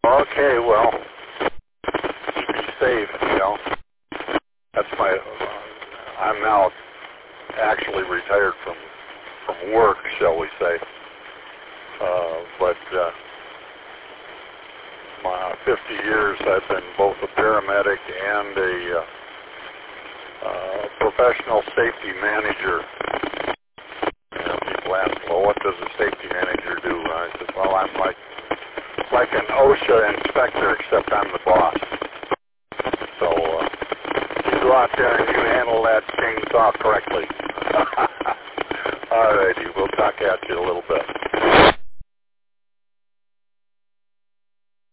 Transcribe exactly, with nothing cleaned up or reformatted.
Okay, well, be safe, you know. That's my, uh, I'm now actually retired from, from work, shall we say. Uh, but uh, my fifty years I've been both a paramedic and a uh, uh, professional safety manager. You know, people ask, well, what does a safety manager do? And I said, well, I'm like like an OSHA inspector, except I'm the boss. So uh, you go out there and you handle that chainsaw correctly. All righty, we'll talk at you a little bit.